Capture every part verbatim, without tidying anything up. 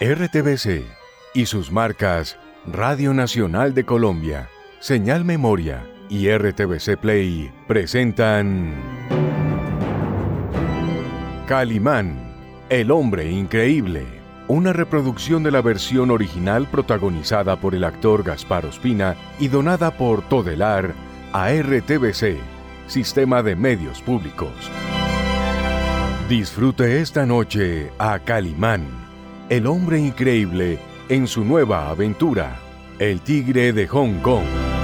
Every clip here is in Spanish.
R T V C y sus marcas Radio Nacional de Colombia, Señal Memoria y R T V C Play presentan Calimán, el hombre increíble, una reproducción de la versión original protagonizada por el actor Gaspar Ospina y donada por Todelar a R T V C, Sistema de Medios Públicos. Disfrute esta noche a Calimán, el hombre increíble en su nueva aventura, El Tigre de Hong Kong.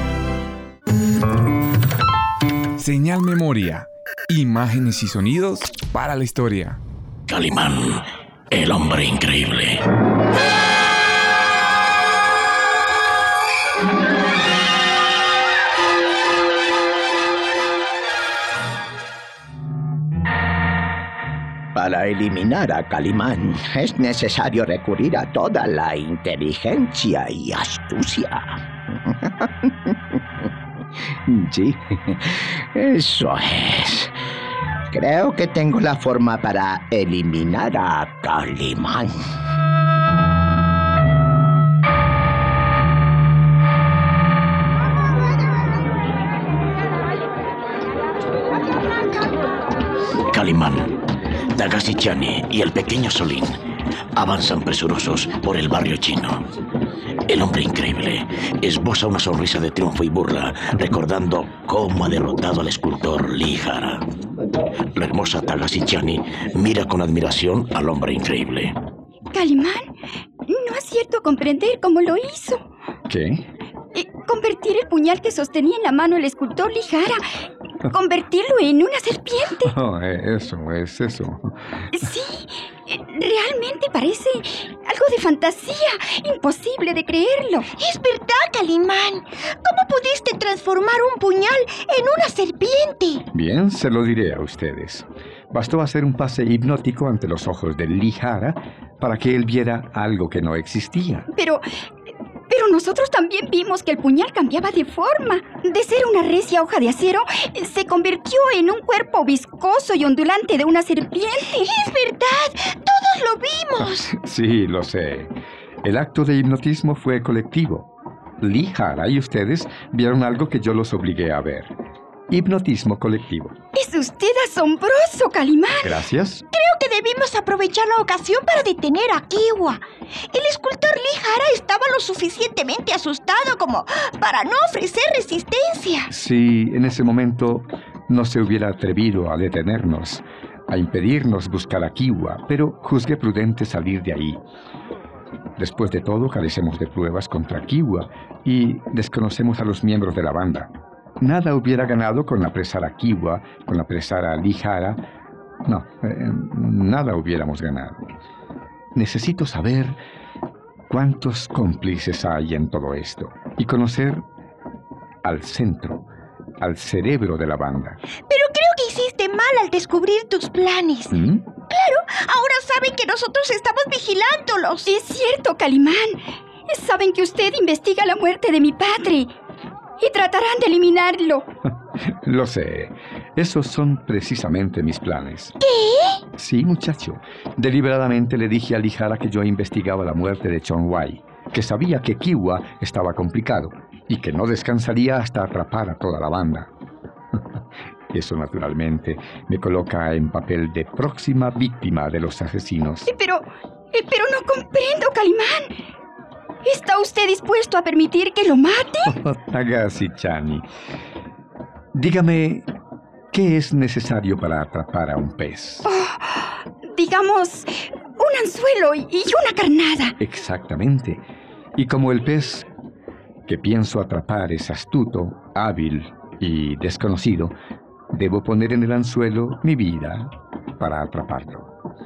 Señal Memoria, imágenes y sonidos para la historia. Calimán, el hombre increíble. Para eliminar a Calimán es necesario recurrir a toda la inteligencia y astucia. Sí, eso es. Creo que tengo la forma para eliminar a Calimán. Calimán, Tagashi Chani y el pequeño Solín avanzan presurosos por el barrio chino. El hombre increíble esboza una sonrisa de triunfo y burla, recordando cómo ha derrotado al escultor Lee Hara. La hermosa Tagashi Chani mira con admiración al hombre increíble. Calimán, no acierto comprender cómo lo hizo. ¿Qué? Eh, convertir el puñal que sostenía en la mano el escultor Lee Hara, convertirlo en una serpiente. Oh, eso, es eso. Sí, realmente parece algo de fantasía, imposible de creerlo. Es verdad, Calimán. ¿Cómo pudiste transformar un puñal en una serpiente? Bien, se lo diré a ustedes. Bastó hacer un pase hipnótico ante los ojos de Lee Hara para que él viera algo que no existía. Pero... Pero nosotros también vimos que el puñal cambiaba de forma. De ser una recia hoja de acero, se convirtió en un cuerpo viscoso y ondulante de una serpiente. ¡Es verdad! ¡Todos lo vimos! Sí, lo sé. El acto de hipnotismo fue colectivo. Lee Hara y ustedes vieron algo que yo los obligué a ver. Hipnotismo colectivo. ¡Es usted asombroso, Calimán! Gracias. Creo que debimos aprovechar la ocasión para detener a Kiwa. El escultor Lee Hara estaba lo suficientemente asustado como para no ofrecer resistencia. Si en ese momento no se hubiera atrevido a detenernos, a impedirnos buscar a Kiwa, pero juzgué prudente salir de ahí. Después de todo, carecemos de pruebas contra Kiwa y desconocemos a los miembros de la banda. Nada hubiera ganado con apresar a Kiwa, con apresar a Lee Hara. No, eh, nada hubiéramos ganado. Necesito saber cuántos cómplices hay en todo esto y conocer al centro, al cerebro de la banda. Pero creo que hiciste mal al descubrir tus planes. ¿Mm? Claro, ahora saben que nosotros estamos vigilándolos. Es cierto, Calimán. Saben que usted investiga la muerte de mi padre y tratarán de eliminarlo. Lo sé. Esos son precisamente mis planes. ¿Qué? Sí, muchacho. Deliberadamente le dije a Lee Hara que yo investigaba la muerte de Chong Wai, que sabía que Kiwa estaba complicado y que no descansaría hasta atrapar a toda la banda. Eso, naturalmente, me coloca en papel de próxima víctima de los asesinos. Pero, pero no comprendo, Calimán. ¿Está usted dispuesto a permitir que lo mate? Oh, Tagashi Chani. Dígame, ¿qué es necesario para atrapar a un pez? Oh, digamos, un anzuelo y una carnada. Exactamente. Y como el pez que pienso atrapar es astuto, hábil y desconocido, debo poner en el anzuelo mi vida para atraparlo.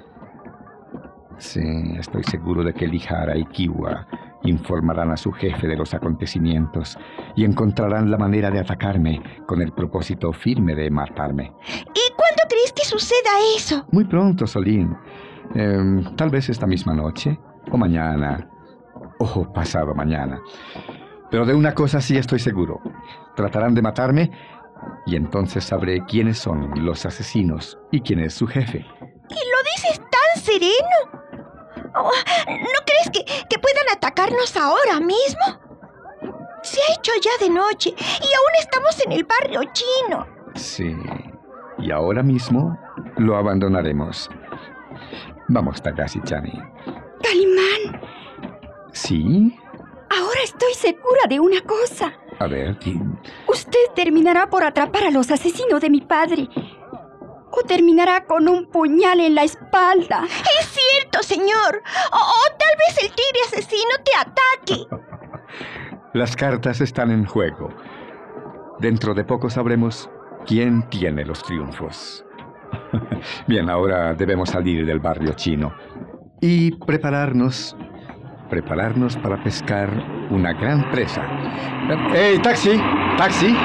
Sí, estoy seguro de que Lee Hara y Kiwa informarán a su jefe de los acontecimientos y encontrarán la manera de atacarme con el propósito firme de matarme. ¿Y cuándo crees que suceda eso? Muy pronto, Solín. Eh, tal vez esta misma noche, o mañana, o pasado mañana. Pero de una cosa sí estoy seguro. Tratarán de matarme y entonces sabré quiénes son los asesinos y quién es su jefe. ¿Y lo dices tan sereno? Oh, ¿no crees que, que puedan atacarnos ahora mismo? Se ha hecho ya de noche y aún estamos en el barrio chino. Sí, y ahora mismo lo abandonaremos. Vamos, Takashi-chan. Calimán, ¿Sí? ahora estoy segura de una cosa. A ver, ¿qué? Usted terminará por atrapar a los asesinos de mi padre. O terminará con un puñal en la espalda. Es cierto, señor. O, o tal vez el tigre asesino te ataque. Las cartas están en juego. Dentro de poco sabremos quién tiene los triunfos. Bien, ahora debemos salir del barrio chino y prepararnos, prepararnos para pescar una gran presa. ¡Hey, taxi! ¡Taxi!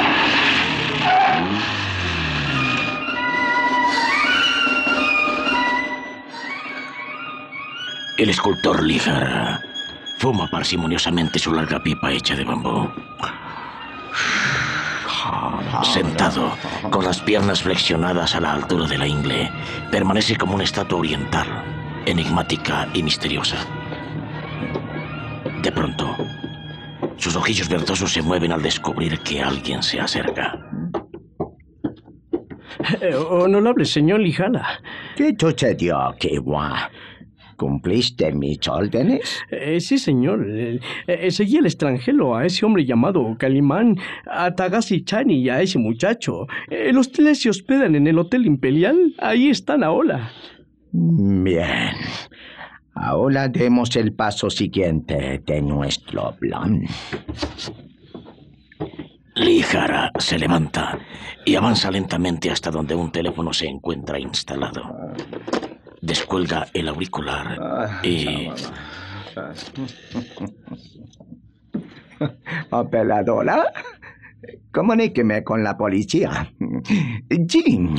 El escultor Lijara fuma parsimoniosamente su larga pipa hecha de bambú. Sentado, con las piernas flexionadas a la altura de la ingle, permanece como una estatua oriental, enigmática y misteriosa. De pronto, sus ojillos verdosos se mueven al descubrir que alguien se acerca. Eh, honorable señor Lijara. ¿Qué sucedió, Kiwa? ¿Cumpliste mis órdenes? Eh, sí, señor. Eh, eh, seguí al extranjero a ese hombre llamado Calimán, a Takashi-chan y a ese muchacho. Eh, los tres se hospedan en el Hotel Imperial. Ahí están ahora. Bien. Ahora demos el paso siguiente de nuestro plan. Lijara se levanta y avanza lentamente hasta donde un teléfono se encuentra instalado. Descuelga el auricular y... Operadora, comuníqueme con la policía. Jin.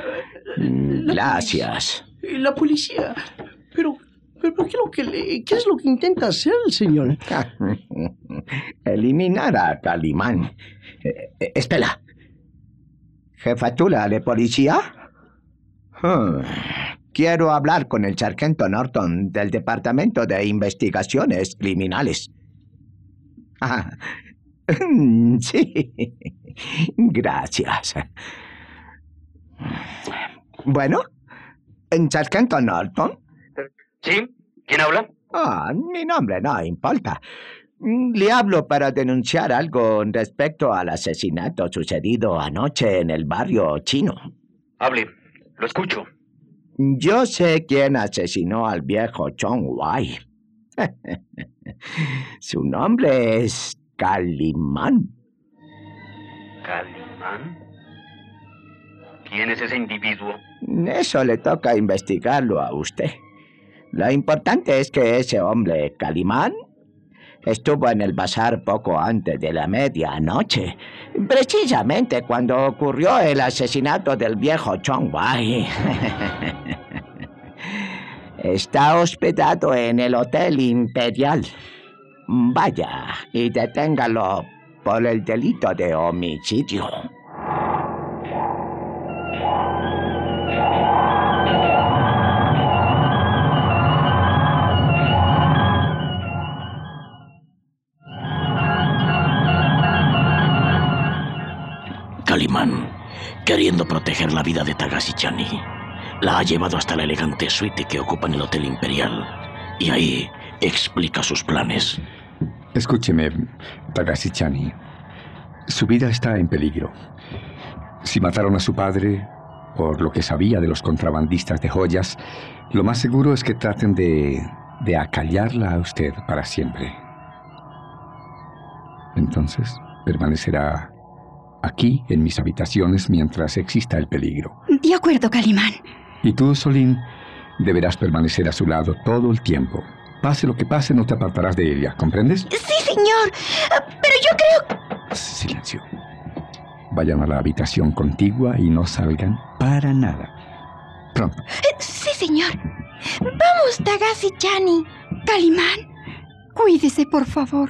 Gracias. La policía. Pero, pero ¿por qué, lo que le, ¿qué es lo que intenta hacer el señor? Eliminar a Calimán. Eh, espera. ¿Jefatura de policía? Hmm. Quiero hablar con el sargento Norton del Departamento de Investigaciones Criminales. Ah, sí. Gracias. Bueno, ¿sargento Norton? ¿Sí? ¿Quién habla? Ah, mi nombre no importa. Le hablo para denunciar algo respecto al asesinato sucedido anoche en el barrio chino. Hable, lo escucho. Yo sé quién asesinó al viejo Chong Wai. Su nombre es Calimán. ¿Calimán? ¿Quién es ese individuo? Eso le toca investigarlo a usted. Lo importante es que ese hombre, Calimán, estuvo en el bazar poco antes de la medianoche, precisamente cuando ocurrió el asesinato del viejo Chong Wai. Está hospedado en el Hotel Imperial. Vaya y deténgalo por el delito de homicidio. Calimán, queriendo proteger la vida de Takashi-chan, la ha llevado hasta la elegante suite que ocupa en el Hotel Imperial. Y ahí explica sus planes. Escúcheme, Takashi-chan. Su vida está en peligro. Si mataron a su padre, por lo que sabía de los contrabandistas de joyas, lo más seguro es que traten de, de acallarla a usted para siempre. Entonces, permanecerá aquí, en mis habitaciones, mientras exista el peligro. De acuerdo, Calimán. Y tú, Solín, deberás permanecer a su lado todo el tiempo. Pase lo que pase, no te apartarás de ella, ¿comprendes? Sí, señor. Pero yo creo... Silencio. Vayan a la habitación contigua y no salgan para nada. Pronto. Sí, señor. Vamos, Takashi-chan. Calimán, cuídese, por favor.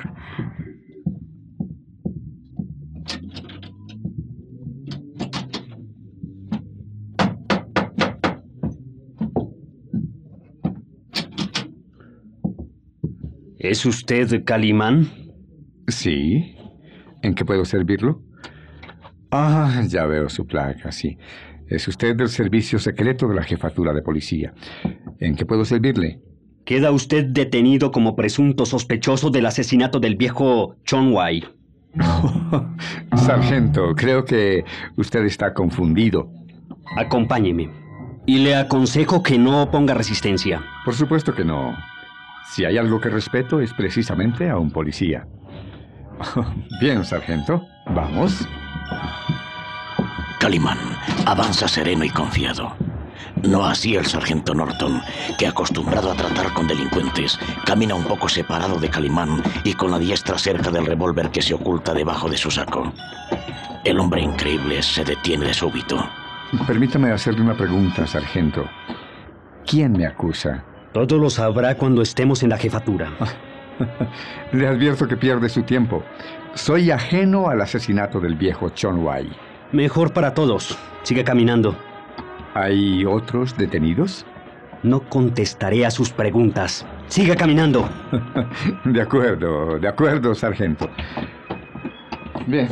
¿Es usted Calimán? Sí. ¿En qué puedo servirlo? Ah, ya veo su placa, sí. Es usted del servicio secreto de la jefatura de policía. ¿En qué puedo servirle? Queda usted detenido como presunto sospechoso del asesinato del viejo Chonwai. Sargento, creo que usted está confundido. Acompáñeme. Y le aconsejo que no ponga resistencia. Por supuesto que no. Si hay algo que respeto es precisamente a un policía. Bien, sargento. Vamos. Calimán avanza sereno y confiado. No así el sargento Norton, que acostumbrado a tratar con delincuentes, camina un poco separado de Calimán y con la diestra cerca del revólver que se oculta debajo de su saco. El hombre increíble se detiene de súbito. Permítame hacerle una pregunta, sargento. ¿Quién me acusa? Todo lo sabrá cuando estemos en la jefatura. Le advierto que pierde su tiempo. Soy ajeno al asesinato del viejo Chonwai. Mejor para todos. Sigue caminando. ¿Hay otros detenidos? No contestaré a sus preguntas. Siga caminando. De acuerdo, de acuerdo, sargento. Bien.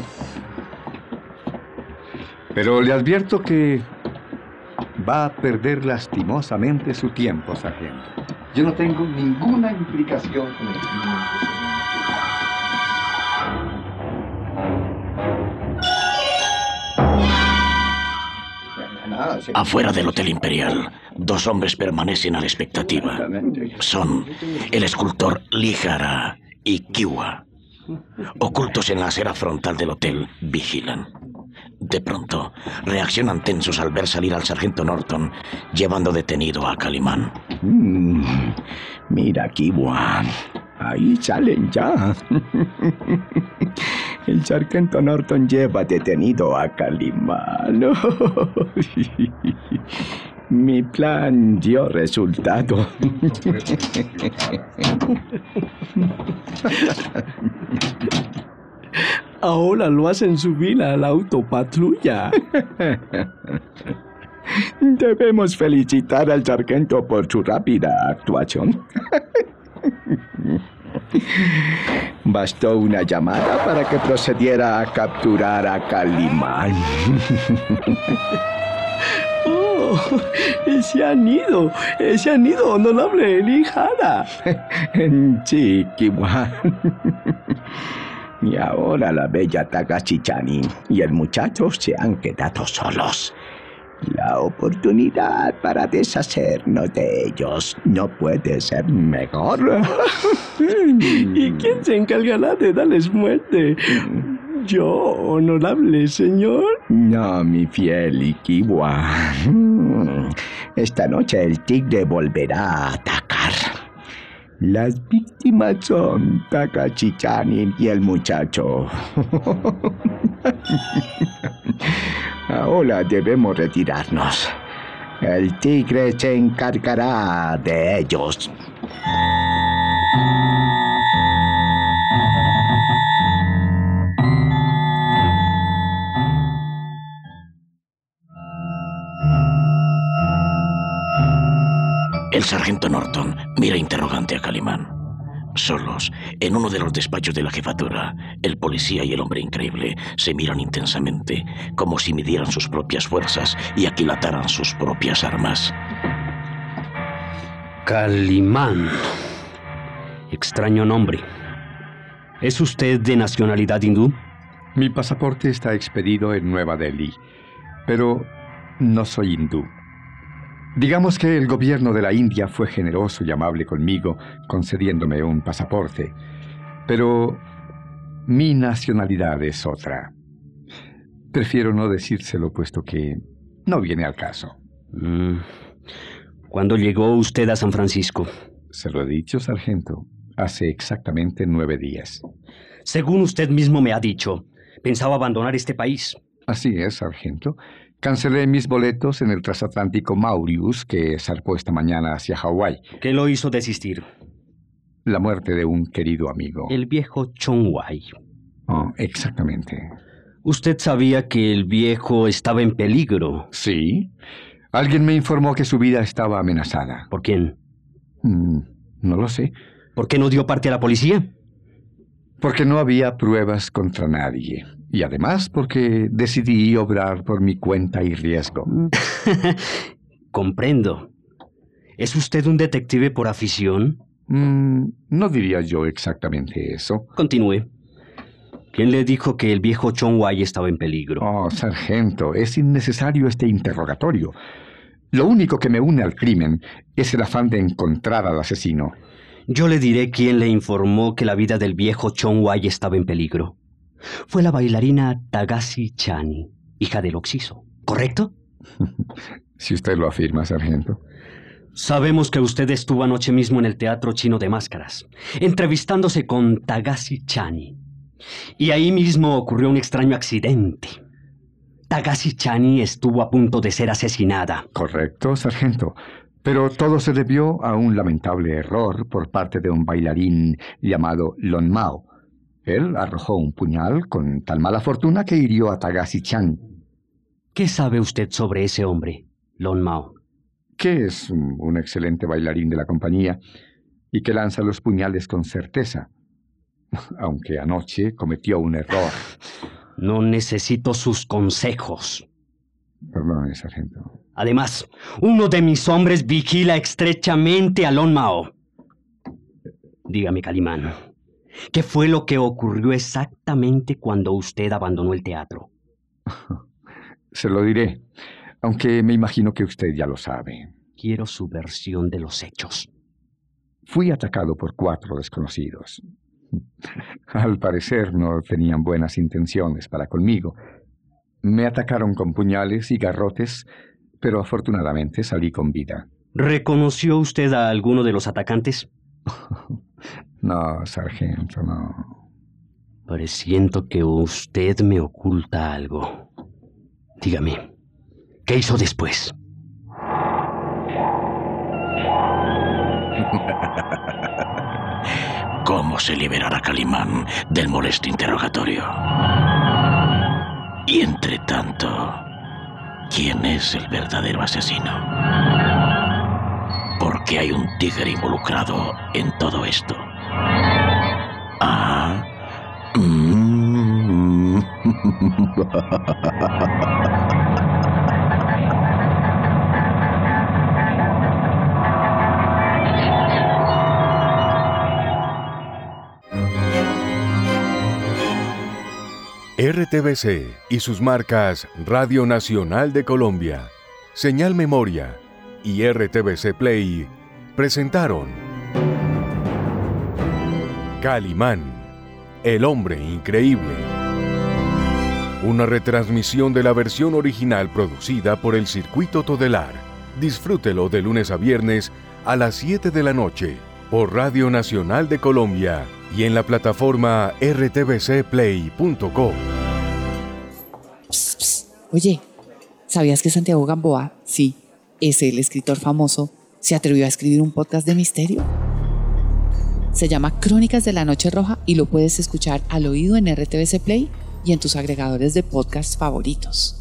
Pero le advierto que va a perder lastimosamente su tiempo, sargento. Yo no tengo ninguna implicación con el crimen. Afuera del Hotel Imperial, dos hombres permanecen a la expectativa. Son el escultor Lee Hara y Kiwa. Ocultos en la acera frontal del hotel, vigilan. De pronto, reaccionan tensos al ver salir al sargento Norton, llevando detenido a Calimán. Mm, mira, Kiwa. Ahí salen ya. El sargento Norton lleva detenido a Calimán. Mi plan dio resultado. Ahora lo hacen subir a la autopatrulla. Debemos felicitar al sargento por su rápida actuación. Bastó una llamada para que procediera a capturar a Calimán. ¡Oh! ¡Se han ido! ¡Se han ido, honorable Lee Hara! Sí, Kiwa. Y ahora la bella Takashi-chan y el muchacho se han quedado solos. La oportunidad para deshacernos de ellos no puede ser mejor. ¿Y quién se encargará de darles muerte? ¿Yo, honorable señor? No, mi fiel Ikiwa. Esta noche el tigre volverá a atacar. Las víctimas son Takashi-chan y el muchacho. Ahora debemos retirarnos. El tigre se encargará de ellos. El sargento Norton mira interrogante a Calimán. Solos, en uno de los despachos de la jefatura, el policía y el hombre increíble se miran intensamente, como si midieran sus propias fuerzas y aquilataran sus propias armas. Calimán. Extraño nombre. ¿Es usted de nacionalidad hindú? Mi pasaporte está expedido en Nueva Delhi, pero no soy hindú. Digamos que el gobierno de la India fue generoso y amable conmigo, concediéndome un pasaporte. Pero mi nacionalidad es otra. Prefiero no decírselo, puesto que no viene al caso. Mm. ¿Cuándo llegó usted a San Francisco? Se lo he dicho, sargento. Hace exactamente nueve días. Según usted mismo me ha dicho, pensaba abandonar este país. Así es, sargento. Cancelé mis boletos en el transatlántico Mauritius que zarpó esta mañana hacia Hawái. ¿Qué lo hizo desistir? La muerte de un querido amigo. El viejo Chonwai. Oh, exactamente. ¿Usted sabía que el viejo estaba en peligro? Sí. Alguien me informó que su vida estaba amenazada. ¿Por quién? Mm, no lo sé. ¿Por qué no dio parte a la policía? Porque no había pruebas contra nadie. Y además porque decidí obrar por mi cuenta y riesgo. Comprendo. ¿Es usted un detective por afición? Mm, no diría yo exactamente eso. Continúe. ¿Quién le dijo que el viejo Chon Wai estaba en peligro? Oh, sargento, es innecesario este interrogatorio. Lo único que me une al crimen es el afán de encontrar al asesino. Yo le diré quién le informó que la vida del viejo Chon Wai estaba en peligro. Fue la bailarina Tagashi Chani, hija del Oxiso, ¿correcto? Si usted lo afirma, sargento. Sabemos que usted estuvo anoche mismo en el Teatro Chino de Máscaras, entrevistándose con Tagashi Chani. Y ahí mismo ocurrió un extraño accidente. Tagashi Chani estuvo a punto de ser asesinada. Correcto, sargento. Pero todo se debió a un lamentable error por parte de un bailarín llamado Lon Mao. Él arrojó un puñal con tal mala fortuna que hirió a Tagashi Chan. ¿Qué sabe usted sobre ese hombre, Lon Mao? Que es un, un excelente bailarín de la compañía y que lanza los puñales con certeza. Aunque anoche cometió un error. No necesito sus consejos. Perdón, sargento. Además, uno de mis hombres vigila estrechamente a Lon Mao. Dígame, Calimán, ¿qué fue lo que ocurrió exactamente cuando usted abandonó el teatro? Se lo diré, aunque me imagino que usted ya lo sabe. Quiero su versión de los hechos. Fui atacado por cuatro desconocidos. Al parecer no tenían buenas intenciones para conmigo. Me atacaron con puñales y garrotes, pero afortunadamente salí con vida. ¿Reconoció usted a alguno de los atacantes? No, sargento, no. Presiento que usted me oculta algo. Dígame, ¿qué hizo después? ¿Cómo se liberará Calimán del molesto interrogatorio? Y entre tanto, ¿quién es el verdadero asesino? ¿Por qué hay un tigre involucrado en todo esto? Ah. Mm. R T V C y sus marcas Radio Nacional de Colombia, Señal Memoria y R T V C Play presentaron Calimán, el hombre increíble. Una retransmisión de la versión original producida por el Circuito Todelar. Disfrútelo de lunes a viernes a las siete de la noche por Radio Nacional de Colombia y en la plataforma r t v c play punto com. Psst, psst. Oye, ¿sabías que Santiago Gamboa, sí, ese el escritor famoso, se atrevió a escribir un podcast de misterio? Se llama Crónicas de la Noche Roja y lo puedes escuchar al oído en R T V C Play y en tus agregadores de podcast favoritos.